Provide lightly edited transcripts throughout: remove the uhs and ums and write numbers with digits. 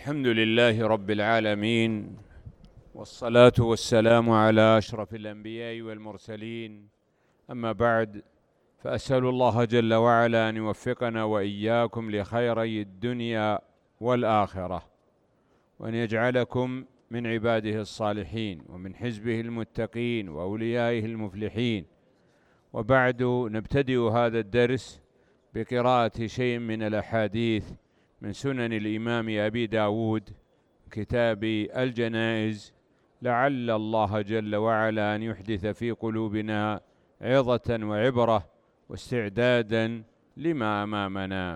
الحمد لله رب العالمين، والصلاة والسلام على أشرف الأنبياء والمرسلين. أما بعد، فأسأل الله جل وعلا أن يوفقنا وإياكم لخيري الدنيا والآخرة، وأن يجعلكم من عباده الصالحين ومن حزبه المتقين وأوليائه المفلحين. وبعد، نبتدئ هذا الدرس بقراءة شيء من الأحاديث من سنن الإمام أبي داود، كتاب الجنائز، لعل الله جل وعلا أن يحدث في قلوبنا عظة وعبرة واستعدادا لما أمامنا.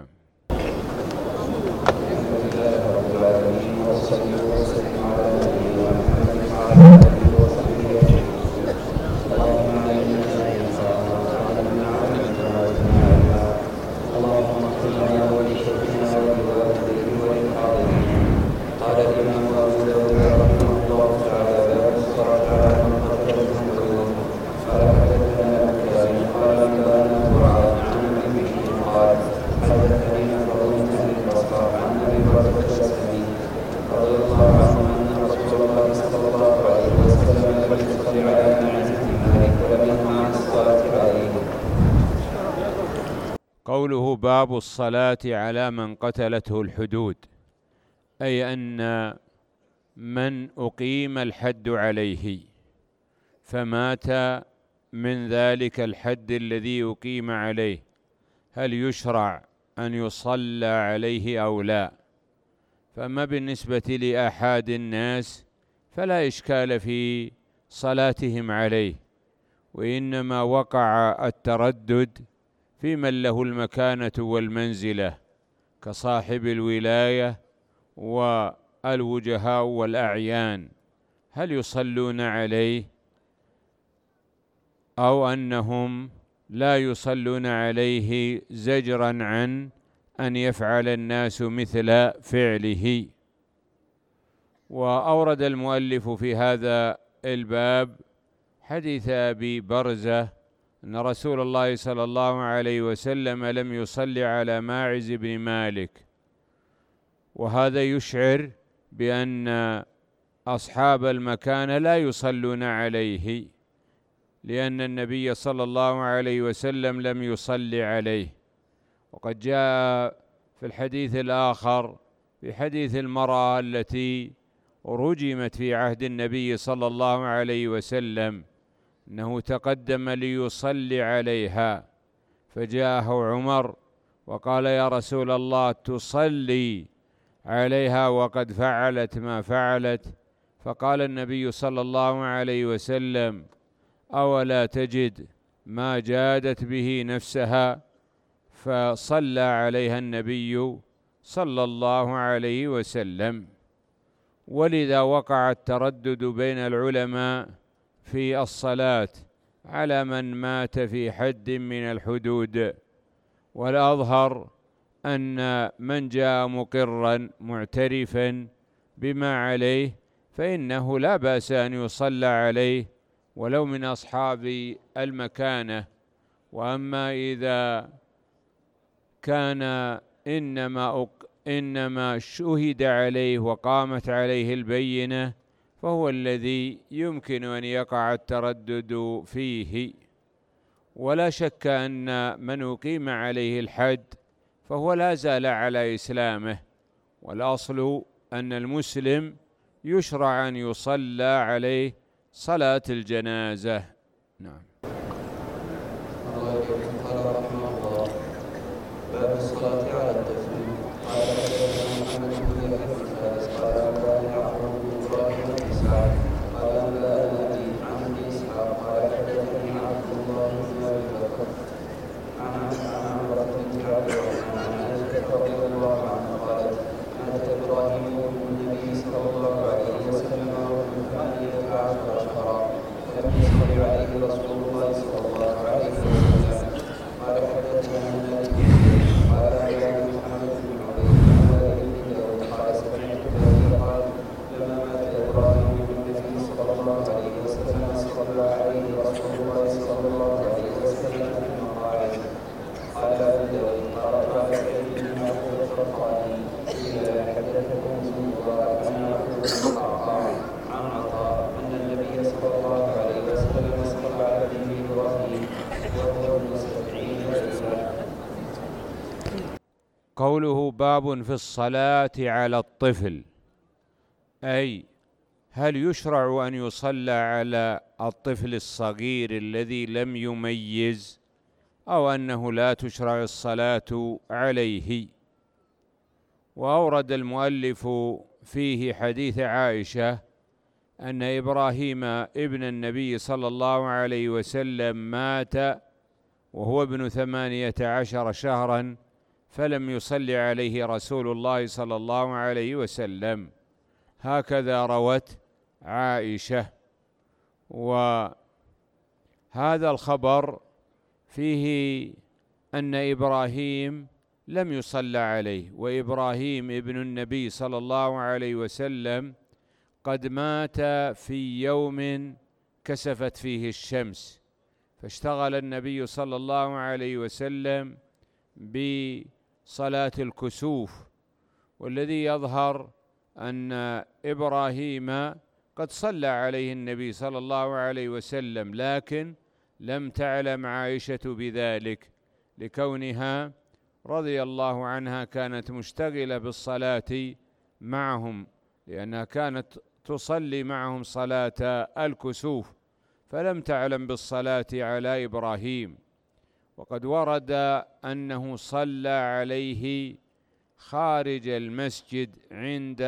قوله باب الصلاة على من قتلته الحدود، أي أن من أقيم الحد عليه فمات من ذلك الحد الذي أقيم عليه، هل يشرع أن يصلى عليه أو لا؟ فأما بالنسبة لآحاد الناس فلا إشكال في صلاتهم عليه، وإنما وقع التردد في من له المكانة والمنزلة كصاحب الولاية والوجهاء والأعيان، هل يصلون عليه أو أنهم لا يصلون عليه زجرا عن أن يفعل الناس مثل فعله. وأورد المؤلف في هذا الباب حديث أبي برزة أن رسول الله صلى الله عليه وسلم لم يصلي على ماعز بن مالك، وهذا يشعر بأن أصحاب المكان لا يصلون عليه، لأن النبي صلى الله عليه وسلم لم يصلي عليه. وقد جاء في الحديث الآخر في حديث المرأة التي رجمت في عهد النبي صلى الله عليه وسلم أنه تقدم ليصلي عليها، فجاءه عمر وقال: يا رسول الله، تصلي عليها وقد فعلت ما فعلت؟ فقال النبي صلى الله عليه وسلم: أولا تجد ما جادت به نفسها؟ فصلى عليها النبي صلى الله عليه وسلم. ولذا وقع التردد بين العلماء في الصلاة على من مات في حد من الحدود، والأظهر أن من جاء مقرا معترفا بما عليه فإنه لا بأس أن يصلى عليه ولو من أصحاب المكانة. وأما إذا كان إنما شهد عليه وقامت عليه البينة فهو الذي يمكن أن يقع التردد فيه. ولا شك أن من أقيم عليه الحد فهو لا زال على إسلامه، والأصل أن المسلم يشرع أن يصلى عليه صلاة الجنازة. نعم. قال رحمه الله: باب الصلاة على الطفل. قال حدثنا محمد بن الحفاظ قال أنبأنا يعقوب بن إبراهيم بن إسحاق قال أنبأنا أبي عن ابن إسحاق قال حدثني عبد الله بن أبي بكر عن عمرة بنت عبد الرحمن عن عائشة رضي الله عنها قالت: مات إبراهيم والنبي صلى الله عليه وسلم وابن 18 شهرا، فلم يصل عليه رسول الله قوله باب في الصلاة على الطفل، أي هل يشرع أن يصلى على الطفل الصغير الذي لم يميز، أو أنه لا تشرع الصلاة عليه؟ وأورد المؤلف فيه حديث عائشة أن إبراهيم ابن النبي صلى الله عليه وسلم مات وهو ابن 18 شهرا، فلم يصلي عليه رسول الله صلى الله عليه وسلم، هكذا روت عائشة. وهذا الخبر فيه أن إبراهيم لم يصلى عليه، وإبراهيم ابن النبي صلى الله عليه وسلم قد مات في يوم كسفت فيه الشمس، فاشتغل النبي صلى الله عليه وسلم بصلاة الكسوف، والذي يظهر أن إبراهيم قد صلى عليه النبي صلى الله عليه وسلم، لكن لم تعلم عائشة بذلك لكونها رضي الله عنها كانت مشتغلة بالصلاة معهم، لأنها كانت تصلي معهم صلاة الكسوف، فلم تعلم بالصلاة على إبراهيم. وقد ورد أنه صلى عليه خارج المسجد عند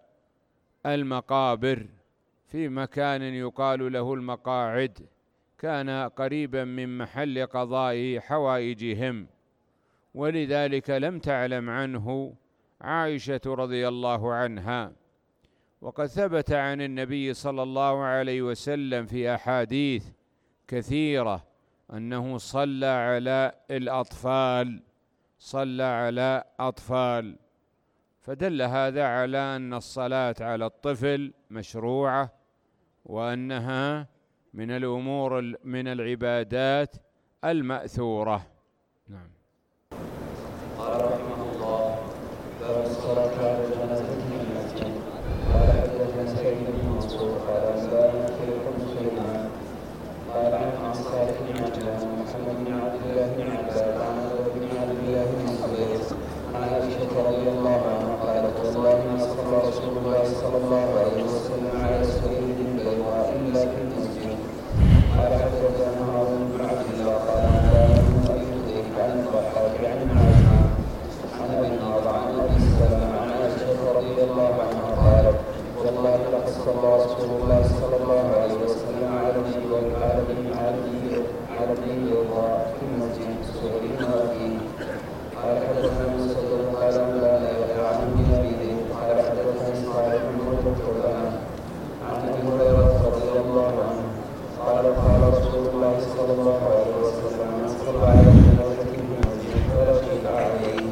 المقابر في مكان يقال له المقاعد، كان قريبا من محل قضاء حوائجهم، ولذلك لم تعلم عنه عائشة رضي الله عنها. وقد ثبت عن النبي صلى الله عليه وسلم في أحاديث كثيرة أنه صلى على الأطفال، صلى على أطفال، فدل هذا على أن الصلاة على الطفل مشروعة، وأنها من الأمور من العبادات المأثورة. نعم. قال رحمه الله: باب الصلاة على الجنازة في المسجد. قال حدثنا سعيد بن منصور قال أنبأنا خليل بن سليمان قال عن صالح بن عجلان ومحمد بن عبد الله بن عباد عن أبي بن عبد الله بن الزبير عن عائشة رضي الله عنها قالت: والله ما صلى رسول الله صلى الله عليه وسلم على سرير بيضاء إلا في المسجد. قال حدثنا هارون بن عبد الله قال أنبأنا أبي حذيفة عن الضحاك عن عائشة عن أبي النضر عن أبي سلمة عن عائشة رضي الله عنها قالت: والله لقد صلى رسول الله صلى الله عليه وسلم على النبي والعالمين على بيضاء في المسجد سوري وأبيه. قال حدثنا مسدد قال أنبأنا يحيى عن ابن أبي ذئب قال حدثني صالح بن القرآن عن أبي هريرة رضي الله عنه قال: قال رسول الله صلى الله عليه وسلم: من صلى على جنازة في المسجد فلا شيء عليه.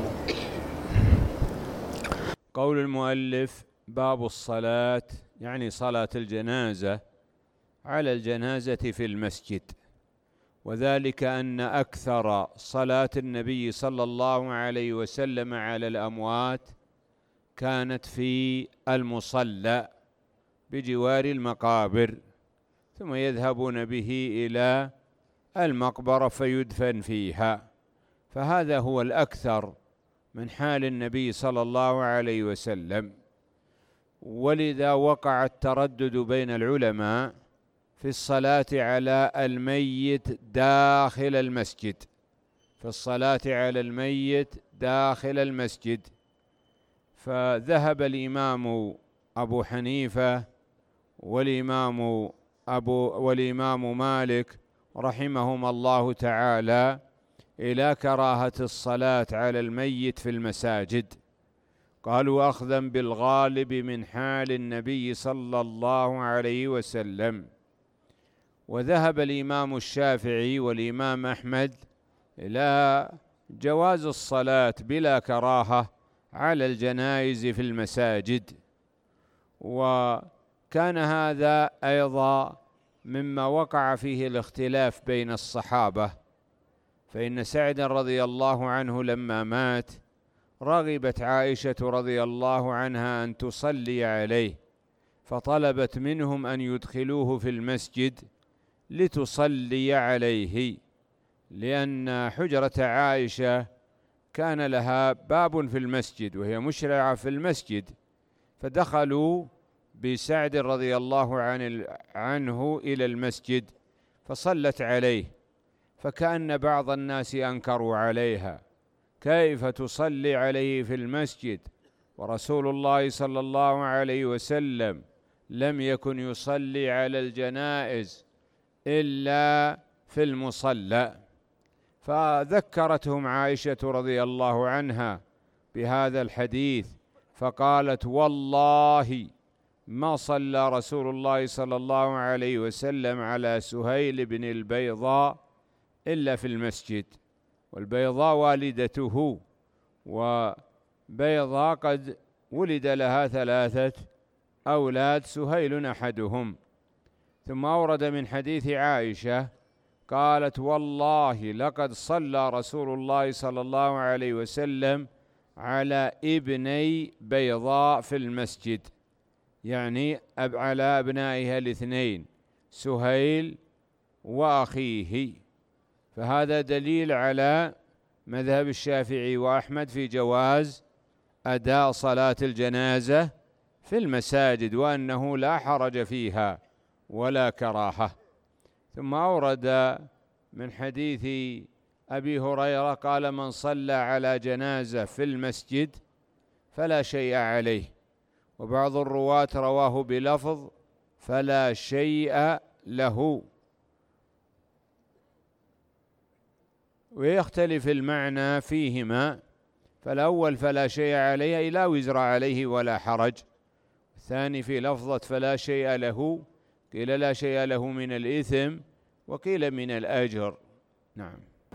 قول المؤلف: باب الصلاة، يعني صلاة الجنازة على الجنازة في المسجد، وذلك أن أكثر صلاة النبي صلى الله عليه وسلم على الأموات كانت في المصلى بجوار المقابر، ثم يذهبون به إلى المقبرة فيدفن فيها، فهذا هو الأكثر من حال النبي صلى الله عليه وسلم. ولذا وقع التردد بين العلماء في الصلاة على الميت داخل المسجد، في الصلاة على الميت داخل المسجد، فذهب الإمام أبو حنيفة والإمام مالك رحمهم الله تعالى إلى كراهة الصلاة على الميت في المساجد، قالوا أخذا بالغالب من حال النبي صلى الله عليه وسلم. وذهب الإمام الشافعي والإمام أحمد إلى جواز الصلاة بلا كراهة على الجنائز في المساجد، وكان هذا أيضا مما وقع فيه الاختلاف بين الصحابة، فإن سعد رضي الله عنه لما مات رغبت عائشة رضي الله عنها أن تصلي عليه، فطلبت منهم أن يدخلوه في المسجد لتصلي عليه، لأن حجرة عائشة كان لها باب في المسجد وهي مشرعة في المسجد، فدخلوا بسعد رضي الله عنه إلى المسجد فصلت عليه، فكأن بعض الناس أنكروا عليها: كيف تصلي عليه في المسجد ورسول الله صلى الله عليه وسلم لم يكن يصلي على الجنائز إلا في المصلى؟ فذكرتهم عائشة رضي الله عنها بهذا الحديث، فقالت: والله ما صلى رسول الله صلى الله عليه وسلم على سهيل بن البيضاء إلا في المسجد. والبيضاء والدته، وبيضاء قد ولد لها 3 أولاد، سهيل أحدهم. ثم أورد من حديث عائشة قالت: والله لقد صلى رسول الله صلى الله عليه وسلم على ابني بيضاء في المسجد، يعني على أبنائها 2 سهيل وأخيه. فهذا دليل على مذهب الشافعي وأحمد في جواز أداء صلاة الجنازة في المساجد، وأنه لا حرج فيها ولا كراهة. ثم أورد من حديث أبي هريرة قال: من صلى على جنازة في المسجد فلا شيء عليه. وبعض الرواة رواه بلفظ: فلا شيء له، ويختلف المعنى فيهما. فالأول فلا شيء عليه أي لا وزر عليه ولا حرج. الثاني في لفظة فلا شيء له، قيل لا شيء له من الإثم وقيل من الأجر. نعم.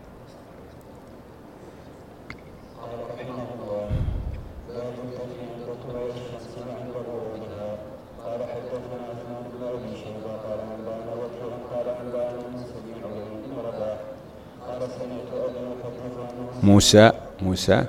قال رحمه الله: باب الدفن عند طلوع الشمس عند غروبها. قال حدثنا عثمان بن ابي شيبه قال انبانا وكيع قال انبانا موسى بن عبيد بن رباح قال سمعت ابي يحدث عنه موسى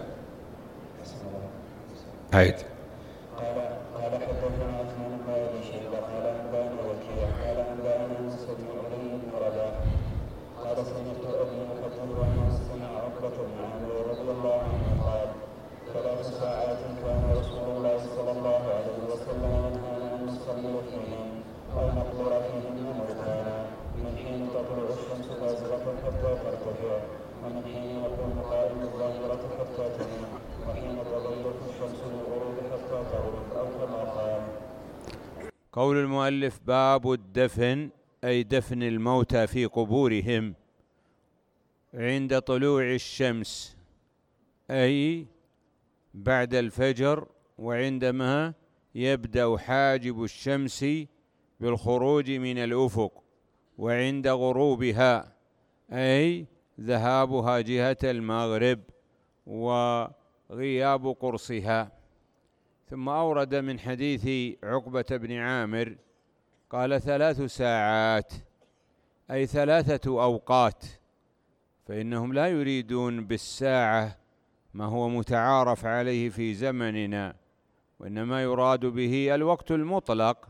عيد. قال حدثنا عثمان بن ابي شيبه قال انبانا وكيع قال انبانا موسى بن عبيد بن رباح قال سمعت ابي يحدث عنه سمع عقبه بن عامر رضي الله عنه قال: 3 ساعات كان رسول الله صلى الله عليه وسلم ينهانا ان نصلي فيهن او نقبر فيهن موتانا، من حين تطلع الشمس بازغه حتى ترتفع، ومن حين يكون قائم الظهيره حتى تميل، وحين تغيب الشمس للغروب حتى تغرب، او كما قال. قول المؤلف: باب الدفن، أي دفن الموتى في قبورهم عند طلوع الشمس، أي بعد الفجر، وعندما يبدأ حاجب الشمس بالخروج من الأفق، وعند غروبها أي ذهابها جهة المغرب وغياب قرصها. ثم أورد من حديث عقبة بن عامر قال: 3 ساعات، أي 3 أوقات، فإنهم لا يريدون بالساعة ما هو متعارف عليه في زمننا، وإنما يراد به الوقت المطلق.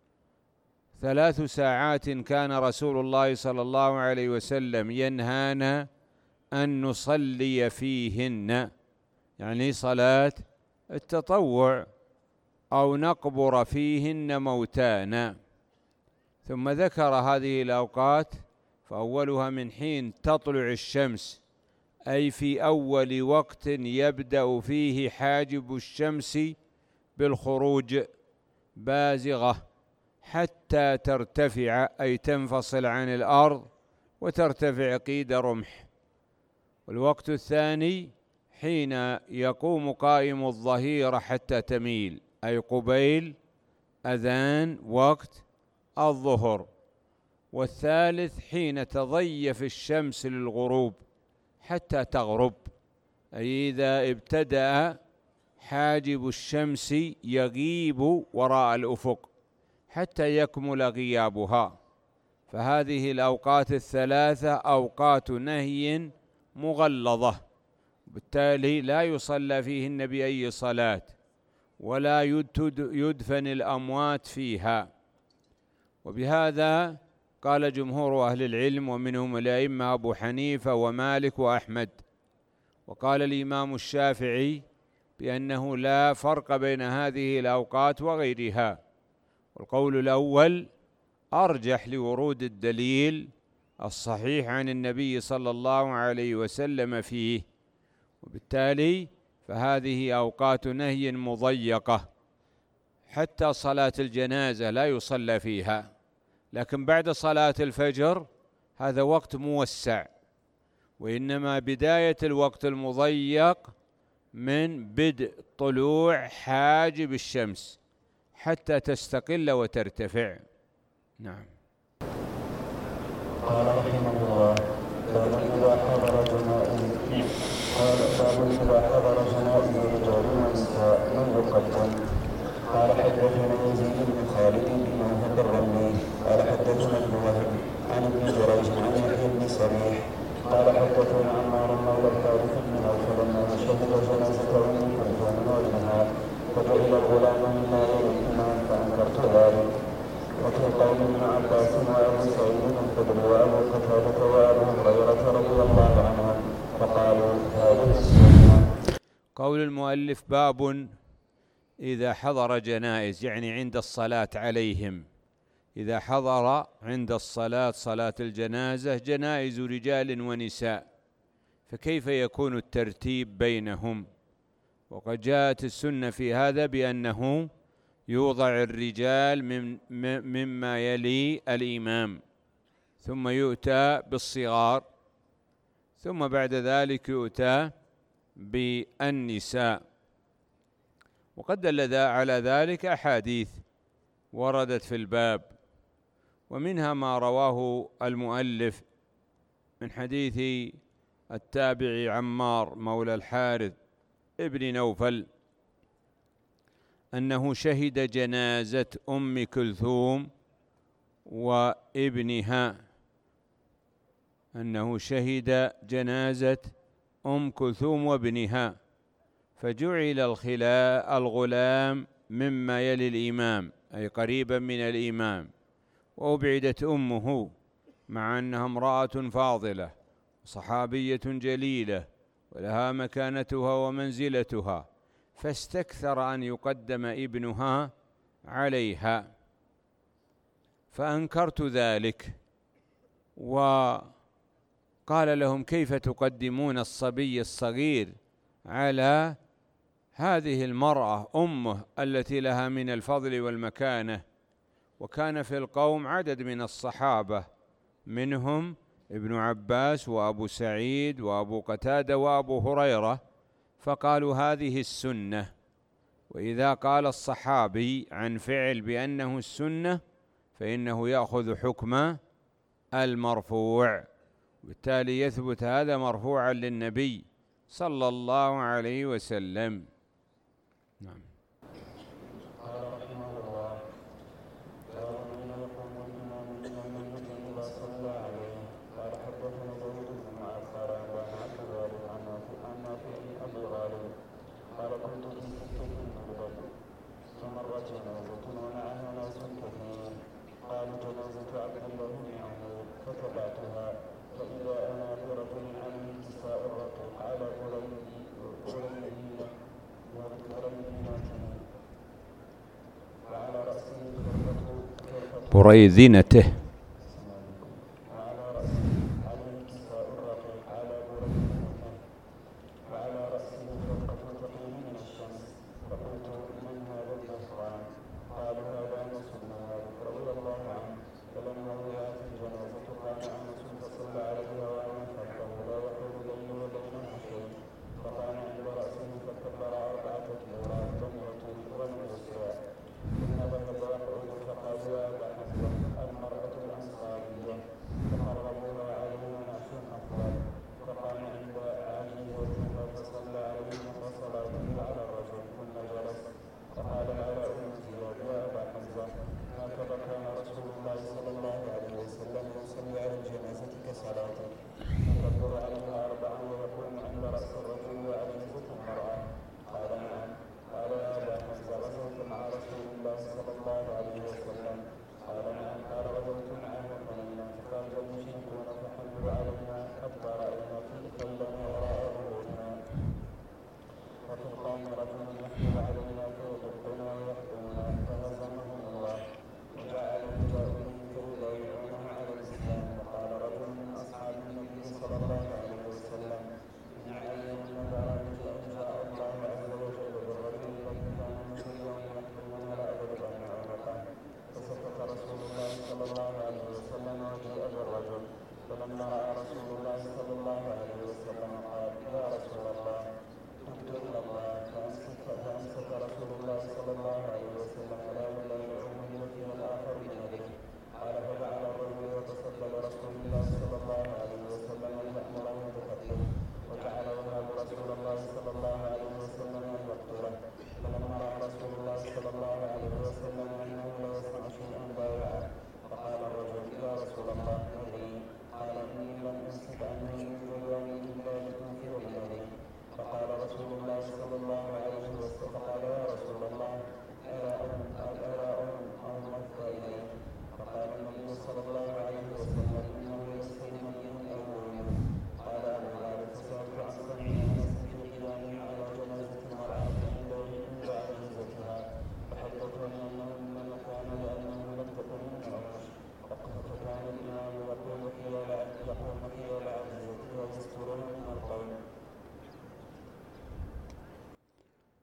3 ساعات كان رسول الله صلى الله عليه وسلم ينهانا أن نصلي فيهن، يعني صلاة التطوع، أو نقبر فيهن موتانا. ثم ذكر هذه الأوقات، فأولها من حين تطلع الشمس، أي في أول وقت يبدأ فيه حاجب الشمس بالخروج بازغة حتى ترتفع، أي تنفصل عن الأرض وترتفع قيد رمح. والوقت الثاني حين يقوم قائم الظهيرة حتى تميل، أي قبيل أذان وقت الظهر. والثالث حين تضيف الشمس للغروب حتى تغرب، أي إذا ابتدأ حاجب الشمس يغيب وراء الأفق حتى يكمل غيابها. فهذه الأوقات ال3 أوقات نهي مغلظة، بالتالي لا يصلى فيهن بأي صلاة، ولا يدفن الأموات فيها. وبهذا قال جمهور أهل العلم، ومنهم الأئمة أبو حنيفة ومالك وأحمد. وقال الإمام الشافعي بأنه لا فرق بين هذه الأوقات وغيرها، والقول الأول أرجح لورود الدليل الصحيح عن النبي صلى الله عليه وسلم فيه، وبالتالي فهذه أوقات نهي مضيقة، حتى صلاة الجنازة لا يصلى فيها، لكن بعد صلاة الفجر هذا وقت موسع، وإنما بداية الوقت المضيق من بدء طلوع حاجب الشمس حتى تستقل وترتفع. نعم. قال رحمه الله: باب إذا حضر جنائز رجال ونساء من يقدم. قال حدثنا يزيد بن خالد بن وهب الرملي قال حدثنا ابن وهب عن ابن جريج عن يحيى بن صريح قال حدثنا عمار مولى الحارث بن نوفل انه شهد جنازة ام كلثوم وابنها فجعل الغلام مما يلي الامام فانكرت ذلك. وفي قول ابن عباس وابو سعيد الخدري وابو قتادة وابو هريرة رضي الله عنهم فقالوا هذه السنة. قول المؤلف: باب إذا حضر جنائز، يعني عند الصلاة عليهم، إذا حضر عند الصلاة صلاة الجنازة جنائز رجال ونساء، فكيف يكون الترتيب بينهم؟ وقد جاءت السنة في هذا بأنه يوضع الرجال مما يلي الإمام، ثم يؤتى بالصغار، ثم بعد ذلك يؤتى بالنساء. وقد دل على ذلك أحاديث وردت في الباب، ومنها ما رواه المؤلف من حديث التابعي عمار مولى الحارث ابن نوفل أنه شهد جنازة أم كلثوم وابنها، أنه شهد جنازة أم كلثوم وابنها، فجعل الغلام مما يلي الإمام، أي قريبا من الإمام، وأبعدت أمه، مع أنها امرأة فاضلة صحابية جليلة ولها مكانتها ومنزلتها، فاستكثر أن يقدم ابنها عليها، فأنكرت ذلك، وقال لهم: كيف تقدمون الصبي الصغير على هذه المرأة أمه التي لها من الفضل والمكانة؟ وكان في القوم عدد من الصحابة، منهم ابن عباس وأبو سعيد وأبو قتادة وأبو هريرة، فقالوا هذه السنة. وإذا قال الصحابي عن فعل بأنه السنة فإنه يأخذ حكم المرفوع، بالتالي يثبت هذا مرفوعا للنبي صلى الله عليه وسلم. نعم. بريذنته.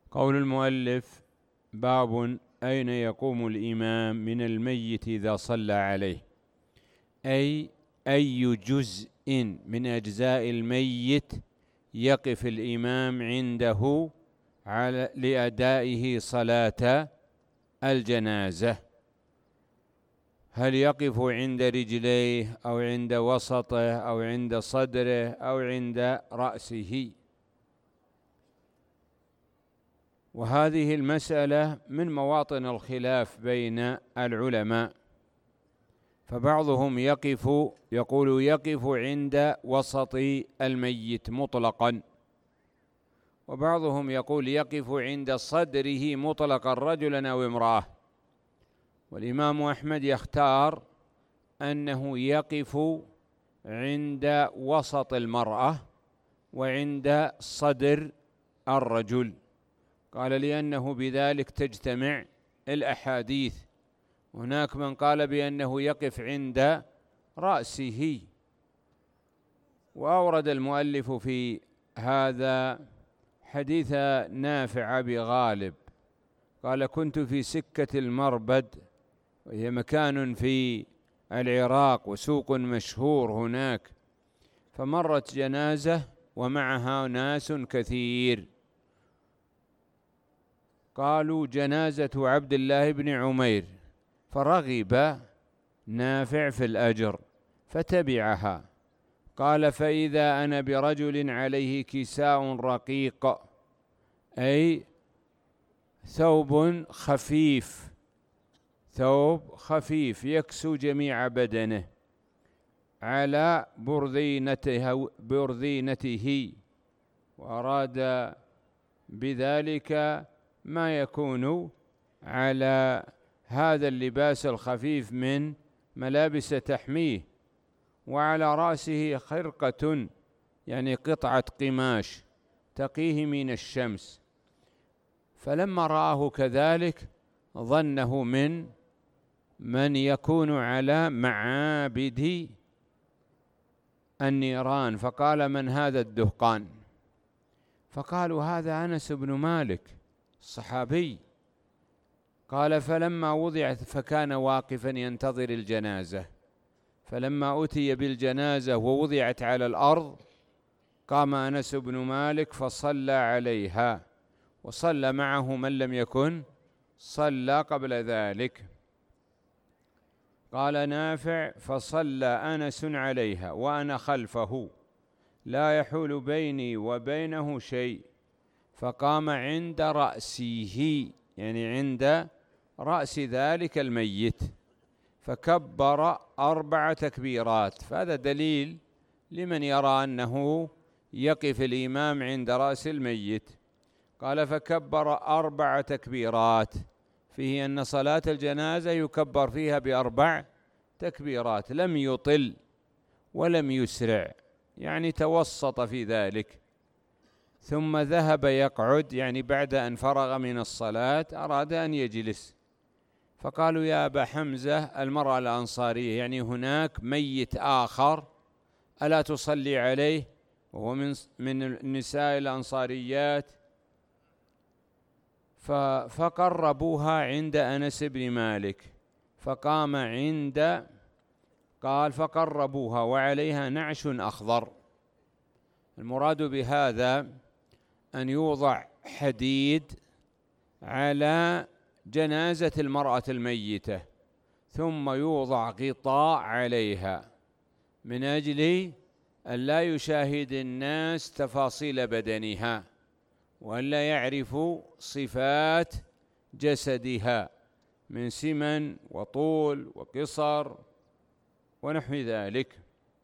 قول المؤلف: باب أين يقوم الإمام من الميت إذا صلى عليه، أي جزء من أجزاء الميت يقف الإمام عنده لأدائه صلاة الجنازة. هل يقف عند رجليه أو عند وسطه أو عند صدره أو عند رأسه؟ وهذه المسألة من مواطن الخلاف بين العلماء، فبعضهم يقول يقف عند وسط الميت مطلقا، وبعضهم يقول يقف عند صدره مطلقا رجلا أو امرأة. والإمام أحمد يختار أنه يقف عند وسط المرأة وعند صدر الرجل، قال لأنه بذلك تجتمع الأحاديث. هناك من قال بأنه يقف عند رأسه. وأورد المؤلف في هذا حديث نافع بغالب، قال: كنت في سكة المربد، وهي مكان في العراق وسوق مشهور هناك، فمرت جنازة ومعها ناس كثير، قالوا: جنازة عبد الله بن عمير، فرغب نافع في الأجر فتبعها. قال: فإذا أنا برجل عليه كساء رقيق، أي ثوب خفيف يكسو جميع بدنه، على برذينته، وأراد بذلك ما يكون على هذا اللباس الخفيف من ملابس تحميه، وعلى رأسه خرقة، يعني قطعة قماش تقيه من الشمس. فلما رآه كذلك ظنه من يكون على معابد النيران، فقال: من هذا الدهقان؟ فقالوا: هذا أنس بن مالك الصحابي. قال: فلما وضعت، فكان واقفا ينتظر الجنازة، فلما أتي بالجنازة ووضعت على الأرض، قام أنس بن مالك فصلى عليها، وصلى معه من لم يكن صلى قبل ذلك. قال نافع: فصلى أنس عليها وأنا خلفه، لا يحول بيني وبينه شيء، فقام عند رأسه، يعني عند رأس ذلك الميت، فكبر 4 تكبيرات. فهذا دليل لمن يرى أنه يقف الإمام عند رأس الميت. قال: فكبر 4 تكبيرات، فيه أن صلاة الجنازة يكبر فيها ب4 تكبيرات، لم يطل ولم يسرع، يعني توسط في ذلك. ثم ذهب يقعد، يعني بعد أن فرغ من الصلاة أراد أن يجلس، فقالوا: يا أبا حمزة، المرأة الأنصارية، يعني هناك ميت آخر ألا تصلي عليه، وهو من النساء الأنصاريات. فقربوها عند أنس بن مالك، فقام قال: فقربوها وعليها نعش أخضر. المراد بهذا أن يوضع حديد على جنازة المرأة الميتة، ثم يوضع غطاء عليها من أجل أن لا يشاهد الناس تفاصيل بدنها، وأن لا يعرفوا صفات جسدها من سمن وطول وقصر ونحو ذلك.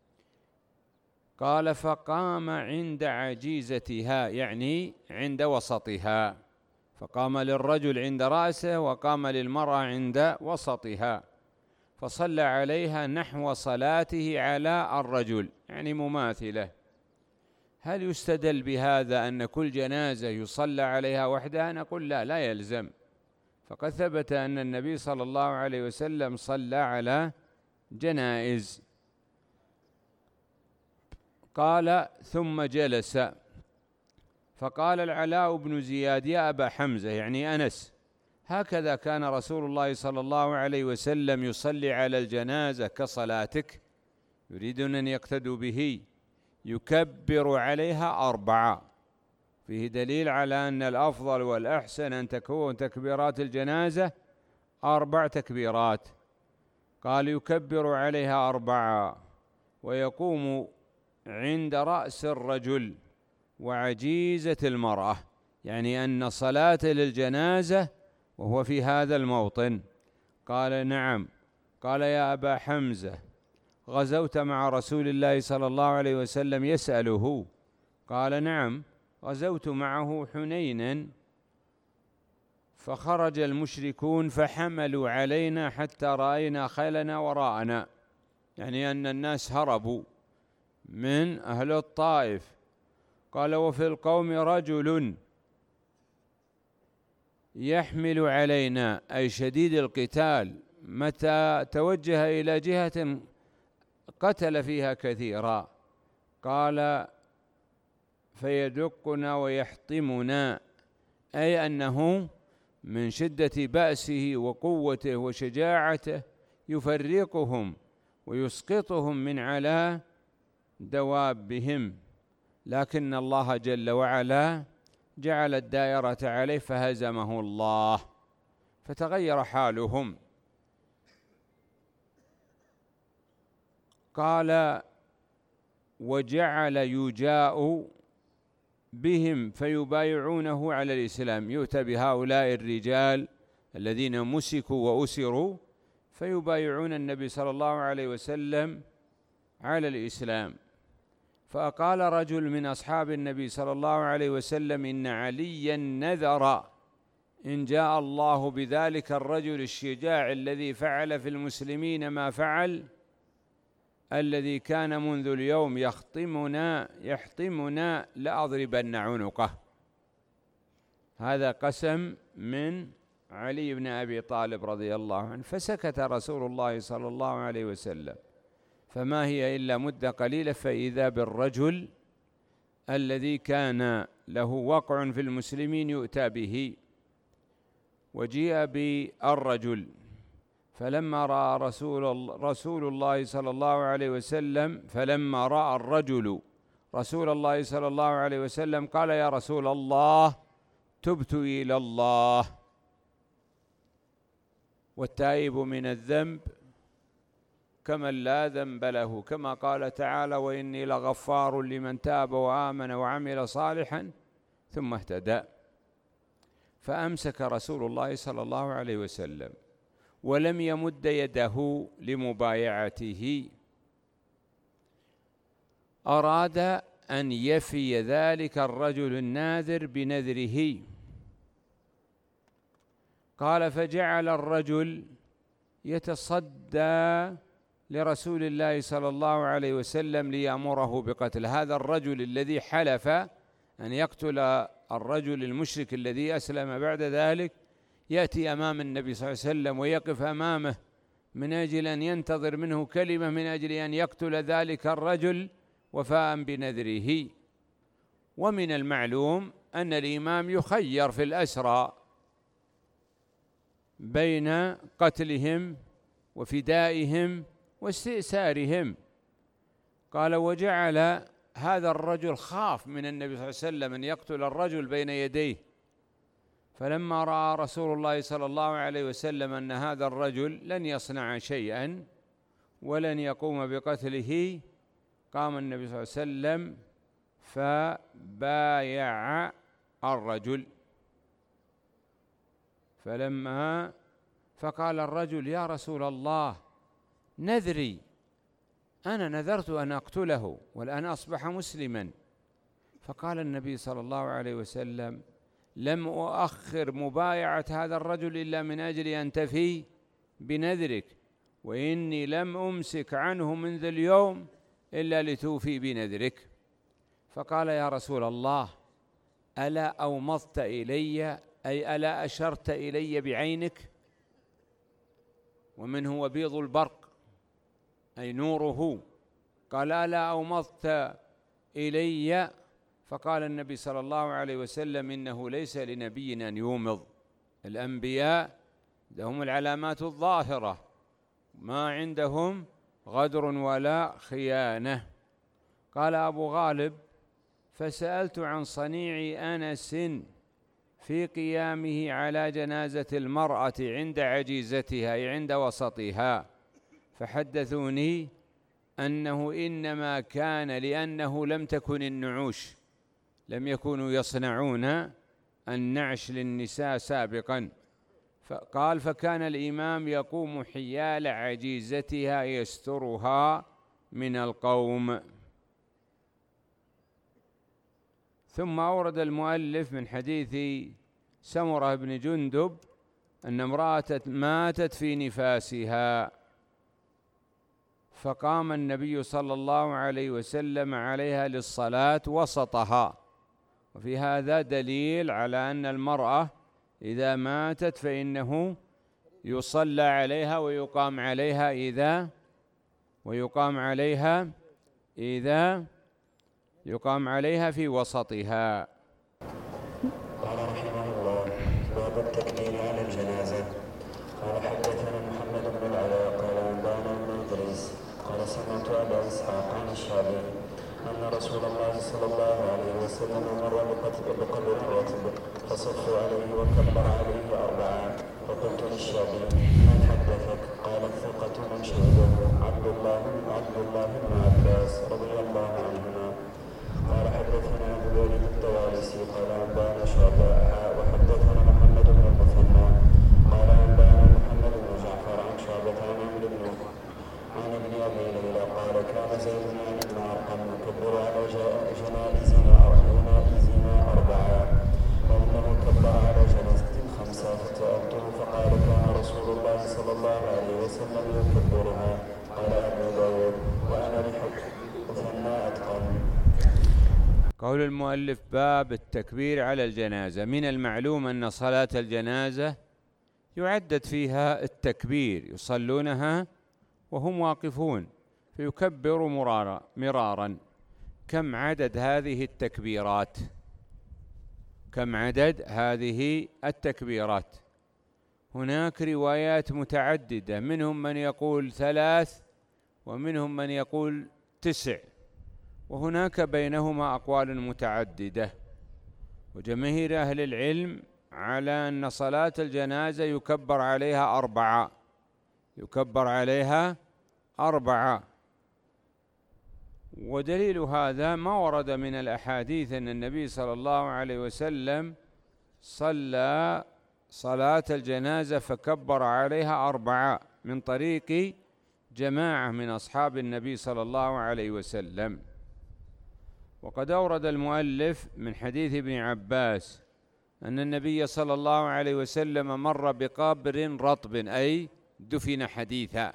قال: فقام عند عجيزتها، يعني عند وسطها، فقام للرجل عند رأسه وقام للمرأة عند وسطها، فصلى عليها نحو صلاته على الرجل، يعني مماثلة. هل يستدل بهذا أن كل جنازة يصلى عليها وحدها؟ نقول لا يلزم، فقد ثبت أن النبي صلى الله عليه وسلم صلى على جنائز. قال: ثم جلس، فقال العلاء بن زياد: يا أبا حمزة، يعني أنس، هكذا كان رسول الله صلى الله عليه وسلم يصلي على الجنازة كصلاتك؟ يريدون أن يقتدوا به، يكبر عليها 4. فيه دليل على أن الأفضل والأحسن أن تكون تكبيرات الجنازة 4 تكبيرات. قال: يكبر عليها 4 ويقوم عند رأس الرجل وعجيزة المرأة، يعني أن صلاة للجنازة وهو في هذا الموطن. قال: نعم. قال: يا أبا حمزة، غزوت مع رسول الله صلى الله عليه وسلم؟ يسأله. قال: نعم، غزوت معه حنينا، فخرج المشركون فحملوا علينا حتى رأينا خيلنا وراءنا، يعني أن الناس هربوا من أهل الطائف. قال: وفي القوم رجل يحمل علينا، أي شديد القتال، متى توجه إلى جهة قتل فيها كثيرا. قال: فيدقنا ويحطمنا، أي أنه من شدة بأسه وقوته وشجاعته يفرقهم ويسقطهم من على دوابهم، لكن الله جل وعلا جعل الدائرة عليه فهزمه الله، فتغير حالهم. قال: وجعل يجاء بهم فيبايعونه على الإسلام، يؤتى بهؤلاء الرجال الذين مسكوا وأسروا فيبايعون النبي صلى الله عليه وسلم على الإسلام. فقال رجل من أصحاب النبي صلى الله عليه وسلم: إن عليا نذر إن جاء الله بذلك الرجل الشجاع الذي فعل في المسلمين ما فعل، الذي كان منذ اليوم يحطمنا لأضربن عنقه. هذا قسم من علي بن أبي طالب رضي الله عنه. فسكت رسول الله صلى الله عليه وسلم، فما هي إلا مدة قليلة فإذا بالرجل الذي كان له وقع في المسلمين يؤتى به. وجيء بالرجل، فلما رأى رسول الله صلى الله عليه وسلم، فلما رأى الرجل رسول الله صلى الله عليه وسلم قال: يا رسول الله، تبت إلى الله، والتائب من الذنب كمن لا ذنب له، كما قال تعالى: وإني لغفار لمن تاب وآمن وعمل صالحا ثم اهتدى. فأمسك رسول الله صلى الله عليه وسلم ولم يمد يده لمبايعته، أراد أن يفي ذلك الرجل الناذر بنذره. قال: فجعل الرجل يتصدى لرسول الله صلى الله عليه وسلم ليأمره بقتل هذا الرجل الذي حلف أن يقتل الرجل المشرك الذي أسلم بعد ذلك. يأتي أمام النبي صلى الله عليه وسلم ويقف أمامه من أجل أن ينتظر منه كلمة من أجل أن يقتل ذلك الرجل وفاء بنذره. ومن المعلوم أن الإمام يخير في الأسرى بين قتلهم وفدائهم واستئسارهم. قال: وجعل هذا الرجل خاف من النبي صلى الله عليه وسلم أن يقتل الرجل بين يديه، فلما رأى رسول الله صلى الله عليه وسلم أن هذا الرجل لن يصنع شيئا ولن يقوم بقتله، قام النبي صلى الله عليه وسلم فبايع الرجل. فقال الرجل: يا رسول الله، نذري، أنا نذرت أن أقتله والآن أصبح مسلما. فقال النبي صلى الله عليه وسلم: لم أؤخر مبايعة هذا الرجل إلا من أجل أن تفي بنذرك، وإني لم أمسك عنه منذ اليوم إلا لتوفي بنذرك. فقال: يا رسول الله، ألا أومضت إلي، أي ألا أشرت إلي بعينك؟ ومنه وبيض البرق أي نوره. قال: ألا أومضت إلي فقال النبي صلى الله عليه وسلم: إنه ليس لنبي أن يومض، الأنبياء لهم العلامات الظاهرة، ما عندهم غدر ولا خيانة. قال أبو غالب: فسألت عن صنيع أنس في قيامه على جنازة المرأة عند عجيزتها أي عند وسطها، فحدثوني أنه إنما كان لأنه لم تكن النعوش، لم يكونوا يصنعون النعش للنساء سابقا. فقال: فكان الإمام يقوم حيال عجيزتها يسترها من القوم. ثم أورد المؤلف من حديث سمرة بن جندب أن امرأة ماتت في نفاسها، فقام النبي صلى الله عليه وسلم عليها للصلاة وسطها. وفي هذا دليل على أن المرأة إذا ماتت فإنه يصلى عليها ويقام عليها في وسطها. قال رحمه الله: باب التكبير على الجنازة. قال حدثنا محمد بن العلاء قال أنبانا بن إدريس قال سمعت أبا إسحاق عن الشعبي أن رسول الله صلى الله عليه وسلم مر بقبر الراتب فصفوا عليه وكبر عليه 4. فقلت للشعبي: من حدثك؟ قال: الثقة من شهده عبد الله بن عباس رضي الله عنهما. قال حدثنا أبو الوليد الطوالسي قال أنبانا شعبة وحدثنا محمد بن المثنى قال أنبانا محمد بن جعفر عن شعبة عن ابن أبي ليلى قال: كان زيد بن أرقم يكبر على جنائزنا 4 وإنه كبر على جنازة 5. فسألته فقال: كان رسول الله صلى الله عليه وسلم يكبرها. قال أبو داود: وأنا لحكم مثنى أتقن. قول المؤلف: باب التكبير على الجنازة. من المعلوم أن صلاة الجنازة يعدد فيها التكبير، يصلونها وهم واقفون فيكبر مرارا. كم عدد هذه التكبيرات؟ هناك روايات متعددة، منهم من يقول 3 ومنهم من يقول 9، وهناك بينهما أقوال متعددة. وجماهير أهل العلم على أن صلاة الجنازة يكبر عليها 4. ودليل هذا ما ورد من الأحاديث أن النبي صلى الله عليه وسلم صلى صلاة الجنازة فكبر عليها 4 من طريق جماعة من أصحاب النبي صلى الله عليه وسلم. وقد أورد المؤلف من حديث ابن عباس أن النبي صلى الله عليه وسلم مر بقبر رطب أي دفن حديثا،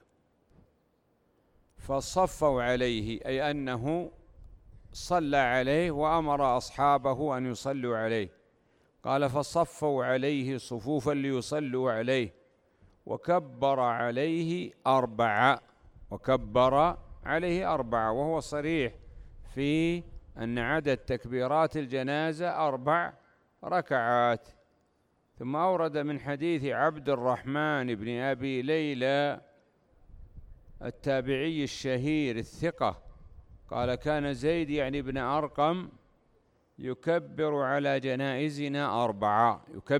فصفوا عليه أي أنه صلى عليه وأمر أصحابه أن يصلوا عليه. قال: فصفوا عليه صفوفا ليصلوا عليه وكبر عليه 4. وهو صريح في أن عدد تكبيرات الجنازة 4 ركعات. ثم أورد من حديث عبد الرحمن بن أبي ليلى التابعي الشهير الثقة قال: كان زيد يعني بن أرقم يكبر على جنائزنا 4.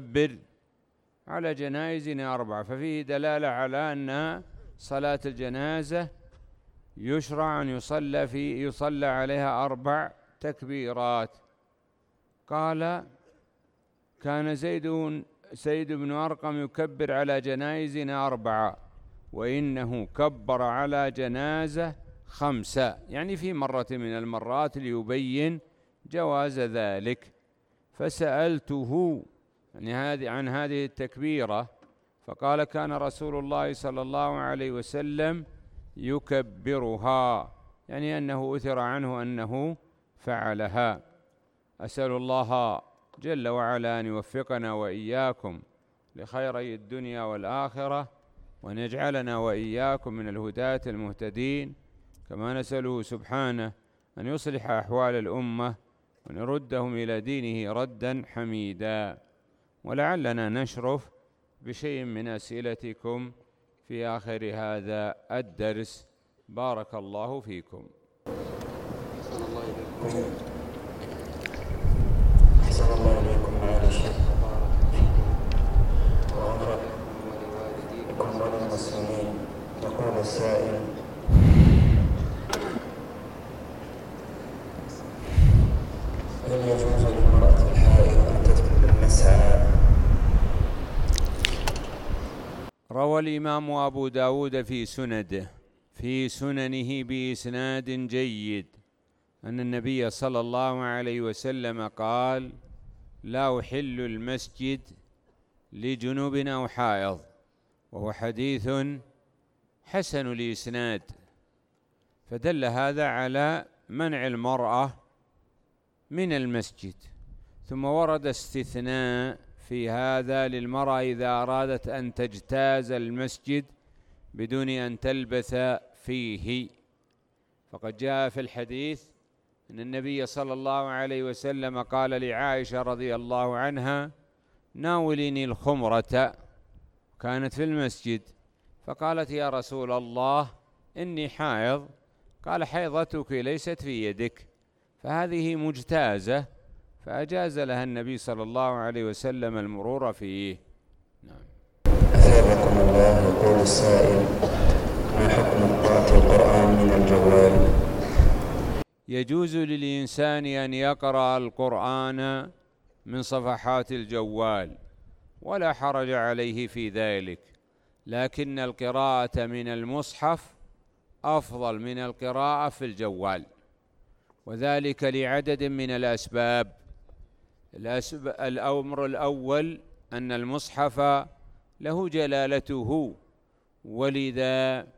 ففيه دلالة على أن صلاة الجنازة يشرع أن يصلى عليها 4 تكبيرات. قال: كان زيد بن أرقم يكبر على جنائزنا 4 وإنه كبر على جنازة 5، يعني في مرة من المرات ليبين جواز ذلك. فسألته يعني عن هذه التكبيرة، فقال: كان رسول الله صلى الله عليه وسلم يكبرها، يعني أنه أثر عنه أنه فعلها. أسأل الله جل وعلا أن يوفقنا وإياكم لخيري الدنيا والآخرة، وأن يجعلنا وإياكم من الهداة المهتدين، كما نسأله سبحانه أن يصلح أحوال الأمة ونردهم إلى دينه ردا حميدا. ولعلنا نشرف بشيء من أسئلتكم في آخر هذا الدرس. بارك الله فيكم. أحسن الله إليكم معالي الشيخ، وغفر لكم وللمسلمين. يقول السائل: هل يجوز للمرأة الحائض أن تدخل المسعى؟ روى الإمام أبو داود في سننه بإسناد جيد أن النبي صلى الله عليه وسلم قال: لا أحل المسجد لجنوب أو حائض، وهو حديث حسن الإسناد، فدل هذا على منع المرأة من المسجد. ثم ورد استثناء في هذا للمرأة إذا أرادت أن تجتاز المسجد بدون أن تلبث فيه، فقد جاء في الحديث أن النبي صلى الله عليه وسلم قال لعائشة رضي الله عنها: ناوليني الخمرة، كانت في المسجد، فقالت: يا رسول الله إني حائض. قال: حيضتك ليست في يدك، فهذه مجتازة، فأجاز لها النبي صلى الله عليه وسلم المرور فيه. نعم. أثابكم الله. يقول السائل: ما حكم قراءة القرآن من الجوال؟ يجوز للإنسان أن يقرأ القرآن من صفحات الجوال، ولا حرج عليه في ذلك، لكن القراءة من المصحف أفضل من القراءة في الجوال، وذلك لعدد من الأسباب. الأمر الأول أن المصحف له جلالته، ولذا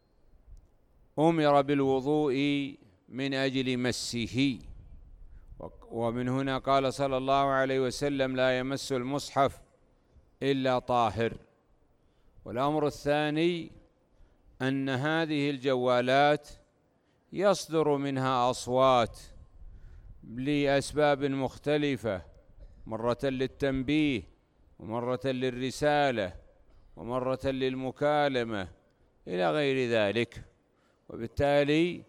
أمر بالوضوء من أجل مسه، ومن هنا قال صلى الله عليه وسلم: لا يمس المصحف إلا طاهر. والأمر الثاني أن هذه الجوالات يصدر منها أصوات لأسباب مختلفة، مرة للتنبيه، ومرة للرسالة، ومرة للمكالمة، إلى غير ذلك، وبالتالي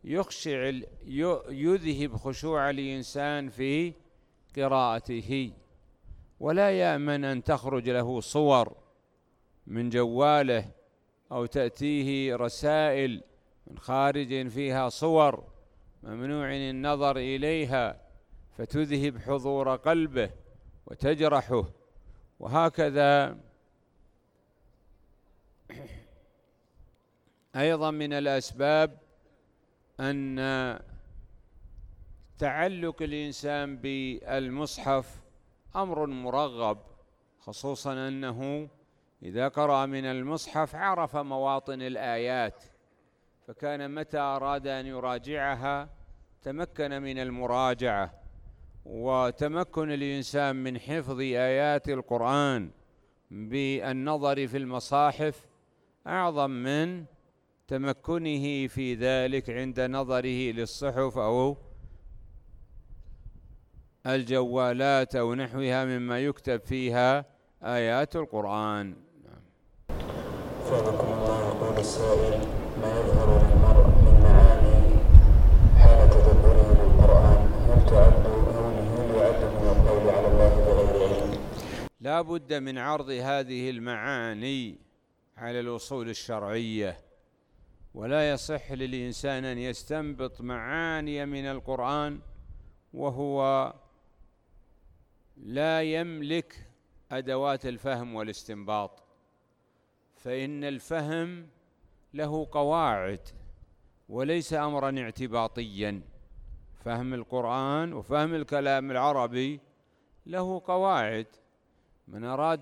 يذهب خشوع الإنسان في قراءته، ولا يأمن أن تخرج له صور من جواله أو تأتيه رسائل من خارج فيها صور ممنوع النظر إليها فتذهب حضور قلبه وتجرحه. وهكذا أيضا من الأسباب أن تعلق الإنسان بالمصحف أمر مرغب، خصوصا أنه إذا قرأ من المصحف عرف مواطن الآيات، فكان متى أراد أن يراجعها تمكن من المراجعة. وتمكن الإنسان من حفظ آيات القرآن بالنظر في المصاحف أعظم من تمكنه في ذلك عند نظره للصحف أو الجوالات أو نحوها مما يكتب فيها آيات القرآن. فضلكم الله. يقول السائل: ما يظهر للمرء من معاني حال تدبره للقرآن هل يعد من القول على الله بغير علم؟ لا بد من عرض هذه المعاني على الأصول الشرعية، ولا يصح للإنسان أن يستنبط معاني من القرآن وهو لا يملك أدوات الفهم والاستنباط، فإن الفهم له قواعد وليس أمرا اعتباطيا. فهم القرآن وفهم الكلام العربي له قواعد، من أراد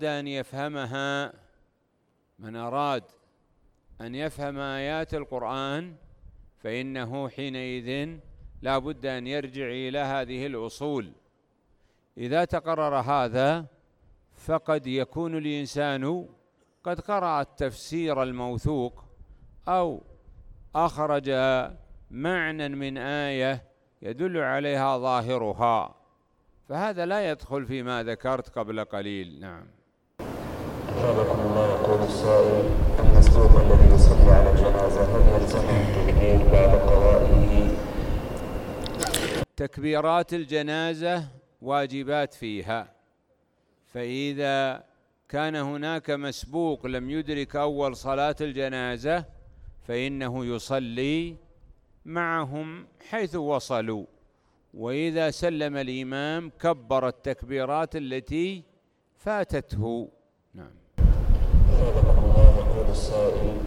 أن يفهم آيات القرآن فإنه حينئذ لا بد أن يرجع إلى هذه الأصول. إذا تقرر هذا فقد يكون الإنسان قد قرأ التفسير الموثوق أو أخرج معنى من آية يدل عليها ظاهرها، فهذا لا يدخل فيما ذكرت قبل قليل. نعم. أثابكم الله. يقول السائل: المسبوق الذي يصلي على الجنازة هل يلزمه التكبير بعد قضائه؟ تكبيرات الجنازة واجبات فيها، فإذا كان هناك مسبوق لم يدرك أول صلاة الجنازة فإنه يصلي معهم حيث وصلوا، وإذا سلم الإمام كبر التكبيرات التي فاتته. نعم. أثابكم الله. يقول السائل: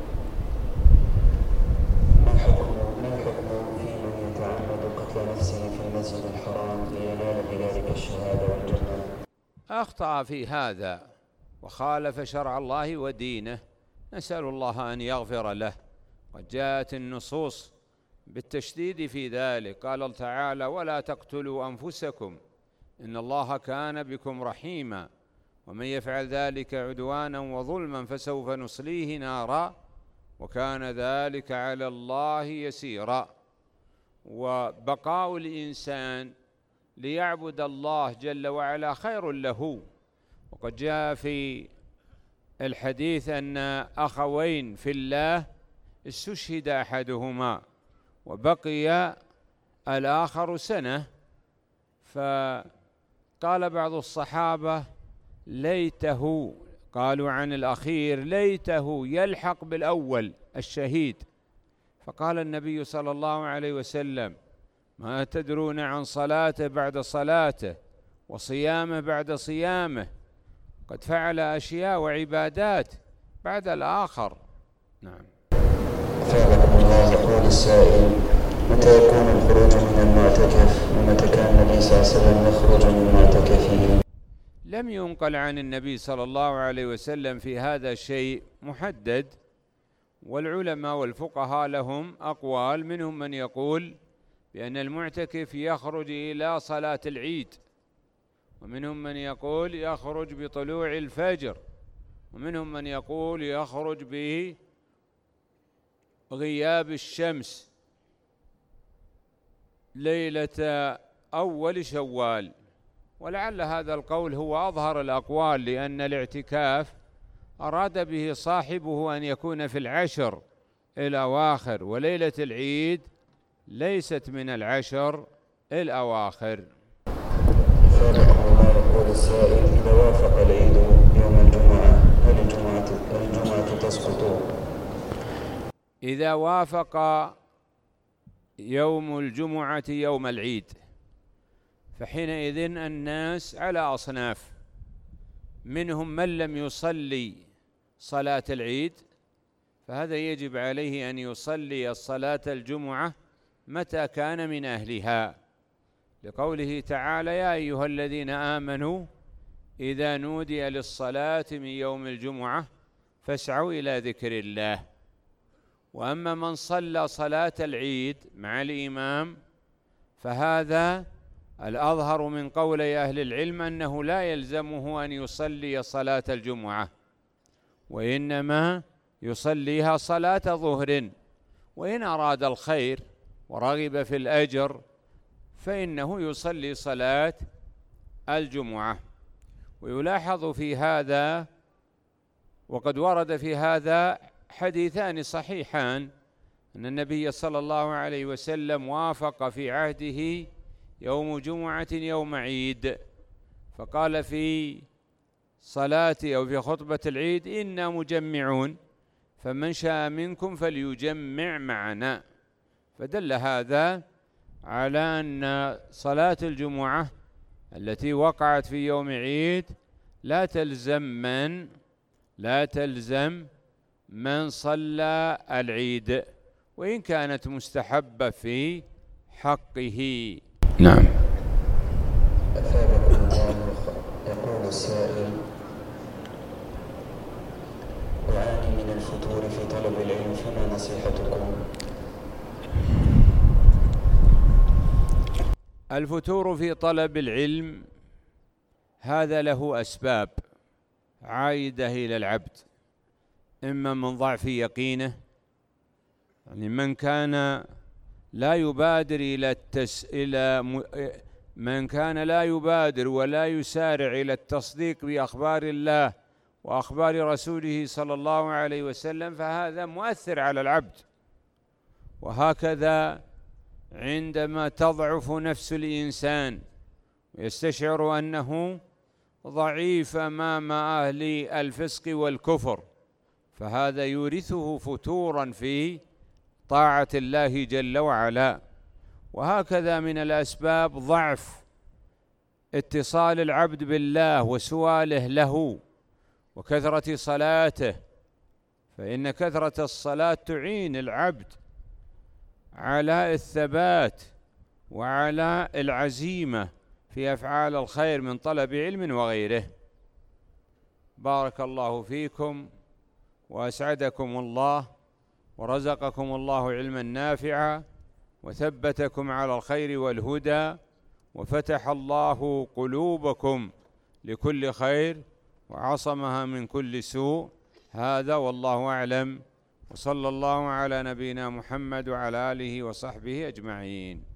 ما الحكم في من يتعمد قتل نفسه في المسجد الحرام لينال بذلك الشهادة والجنة؟ أخطأ في هذا وخالف شرع الله ودينه، نسأل الله أن يغفر له. قد جاءت النصوص بالتشديد في ذلك، قال تعالى: ولا تقتلوا أنفسكم إن الله كان بكم رحيما ومن يفعل ذلك عدوانا وظلما فسوف نصليه نارا وكان ذلك على الله يسيرا. وبقاء الإنسان ليعبد الله جل وعلا خير له، وقد جاء في الحديث أن أخوين في الله استشهد أحدهما وبقي الآخر سنة، فقال بعض الصحابة ليته، قالوا عن الأخير ليته يلحق بالأول الشهيد، فقال النبي صلى الله عليه وسلم: ما تدرون عن صلاته بعد صلاته وصيامه بعد صيامه، قد فعل أشياء وعبادات بعد الآخر. نعم. أثابكم الله. يقول السائل: متى يكون الخروج من المعتكف ومتى كان النبي صلى الله عليه وسلم يخرج من معتكفه؟ لم ينقل عن النبي صلى الله عليه وسلم في هذا شيء محدد، والعلماء والفقهاء لهم أقوال، منهم من يقول بأن المعتكف يخرج إلى صلاة العيد، ومنهم من يقول يخرج بطلوع الفجر، ومنهم من يقول يخرج بغياب الشمس ليلة أول شوال، ولعل هذا القول هو أظهر الأقوال، لأن الاعتكاف أراد به صاحبه أن يكون في العشر الأواخر، وليلة العيد ليست من العشر الأواخر. يقول السائل: إذا وافق العيد يوم الجمعة هل الجمعة تسقط؟ إذا وافق يوم الجمعة يوم العيد فحينئذ الناس على أصناف، منهم من لم يصلي صلاة العيد، فهذا يجب عليه أن يصلي الصلاة الجمعة متى كان من أهلها، لقوله تعالى: يا أيها الذين آمنوا إذا نودي للصلاة من يوم الجمعة فاسعوا إلى ذكر الله. وأما من صلى صلاة العيد مع الإمام فهذا الأظهر من قول أهل العلم أنه لا يلزمه أن يصلي صلاة الجمعة، وإنما يصليها صلاة ظهر، وإن أراد الخير ورغب في الأجر فإنه يصلي صلاة الجمعة. ويلاحظ في هذا، وقد ورد في هذا حديثان صحيحان، أن النبي صلى الله عليه وسلم وافق في عهده يوم جمعة يوم عيد، فقال في صلاة أو في خطبة العيد: إنا مجمعون فمن شاء منكم فليجمع معنا. فدل هذا على أن صلاة الجمعة التي وقعت في يوم عيد لا تلزم من صلى العيد، وإن كانت مستحبة في حقه. نعم. أثابكم الله. يقول السائل: أعاني من الفتور في طلب العلم فما نصيحتكم؟ الفتور في طلب العلم هذا له أسباب عائدة إلى العبد، إما من ضعف يقينه، يعني من كان لا يبادر من كان لا يبادر ولا يسارع إلى التصديق بأخبار الله وأخبار رسوله صلى الله عليه وسلم، فهذا مؤثر على العبد. وهكذا عندما تضعف نفس الإنسان ويستشعر أنه ضعيف أمام أهل الفسق والكفر، فهذا يورثه فتورا في طاعة الله جل وعلا. وهكذا من الأسباب ضعف اتصال العبد بالله وسؤاله له وكثرة صلاته، فإن كثرة الصلاة تعين العبد على الثبات وعلى العزيمة في أفعال الخير من طلب علم وغيره. بارك الله فيكم وأسعدكم الله ورزقكم الله علما نافعا وثبتكم على الخير والهدى، وفتح الله قلوبكم لكل خير وعصمها من كل سوء. هذا والله أعلم، وصلى الله على نبينا محمد وعلى آله وصحبه أجمعين.